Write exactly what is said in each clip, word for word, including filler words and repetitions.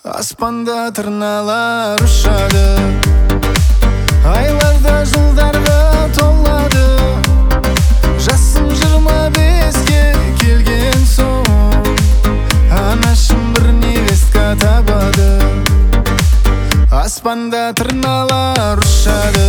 Аспанда тырналар ұшады, айларда жылдарға толады. Жасым жиырма беске келген соң, анашым бір невестка табады. Аспанда тырналар ұшады,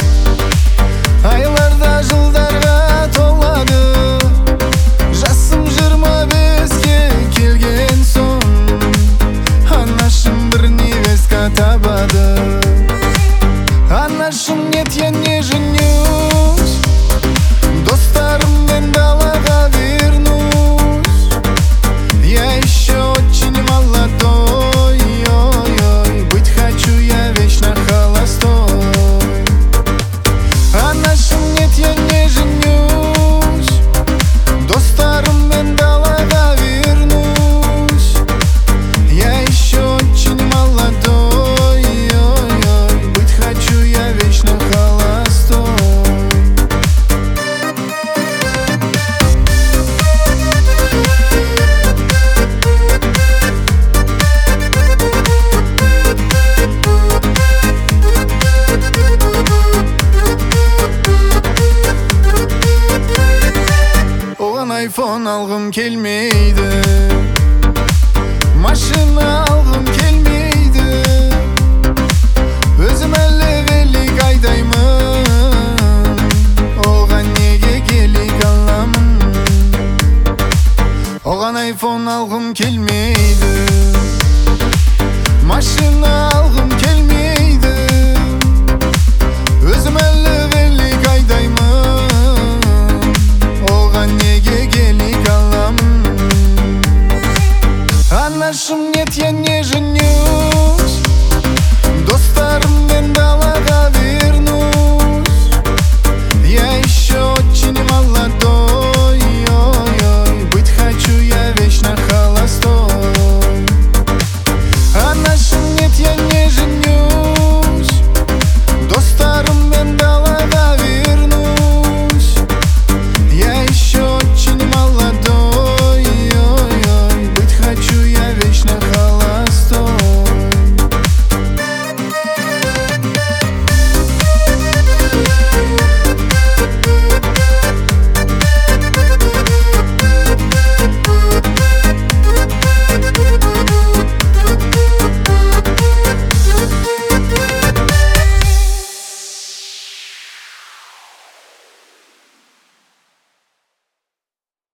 айларда жылдарға толады. Жасым жиырма беске келген соң, анашым бір невестка табады. Анашым, нет, я не женюсь, достарыммен далаға вернусь. Я еще очень молодой, ой-ой, быть хочу я вечно холостой. Анашым, нет, я не женюсь, достарыммен далаға вернусь. Я еще очень молодой, ой-ой, быть хочу я вечно холостой. Оған айфон алғым келмейді, машина алғым келмейді. Өзім әлі велик айдаймын, оған неге келик аламын. Оған айфон алғым келмейді, машина алғым келмейді. Өзім әлі велик айдаймын, оған неге келик аламын. Анашым, нет, я не женюсь, достарыммен далаға вернусь.